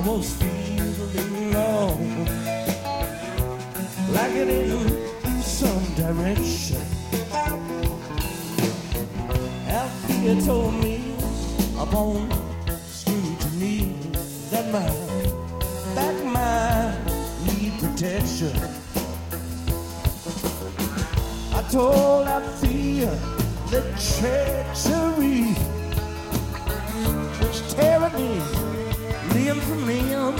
was feeling low, like it in some direction. Althea told me upon the street to me that my back might need protection. I told Althea that treachery was tearing me limb from limb.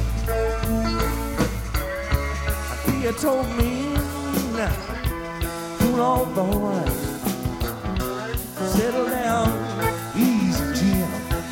Althea told me, now, cool on boy, settle down, easy Jim.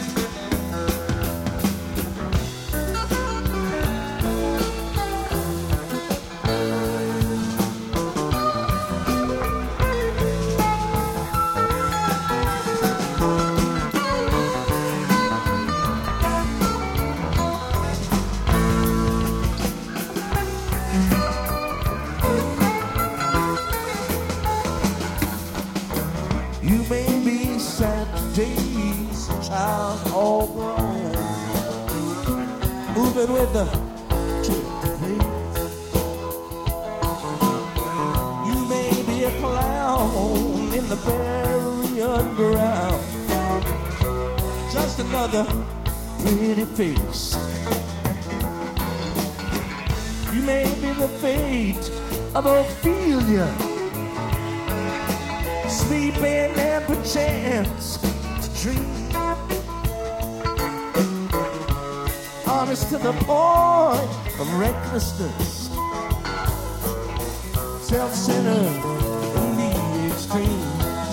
You may be sad today's child all grown, moving with the pace. You may be a clown in the very underground, just another pretty face. You may be the fate of Ophelia, sleeping and perchance to dream, honest to the point of recklessness, self-centered in the extreme.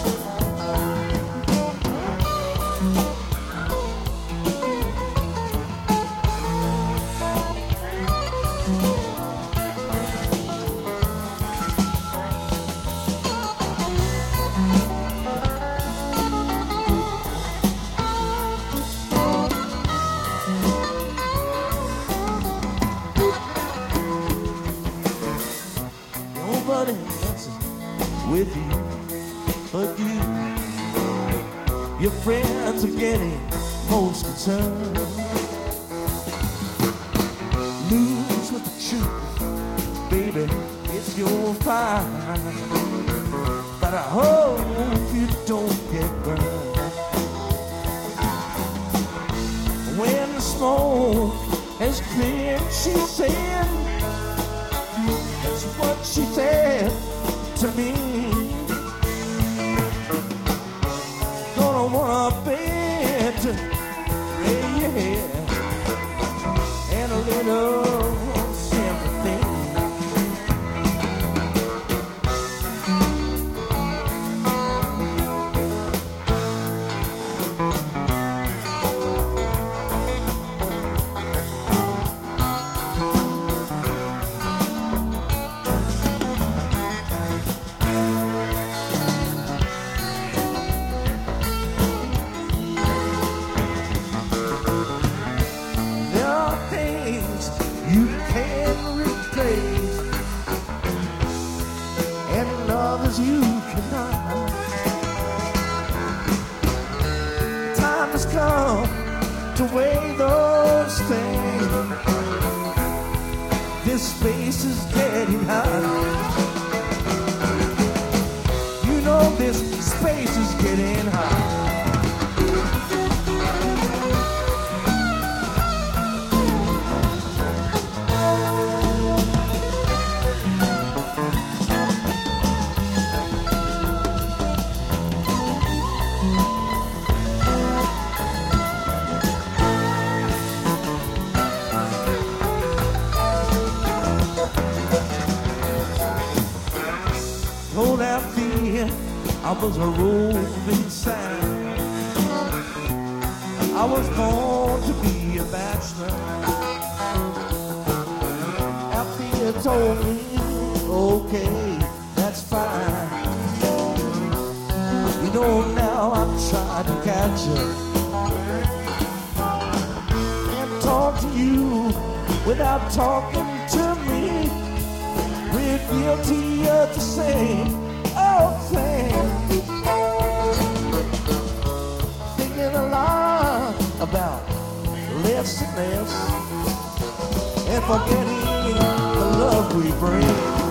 Nobody else is with you but you. Your friends are getting most concerned. Lose with the truth, baby, it's your fight. But I hope you don't get burned. When the smoke has cleared, she said, that's what she said to me. Gonna want a bed to lay your head and a little sympathy. You can replace, and others you cannot. Time has come to weigh those things. This space is getting hot. You know this space is getting hot. Told Althea I was a roving sound. I was born to be a bachelor. Althea told me, okay, that's fine. You know now I'm trying to catch you and talk to you without talking to me. We're guilty of the same old thing. Thinking a lot about living their sickness and forgetting the love we bring.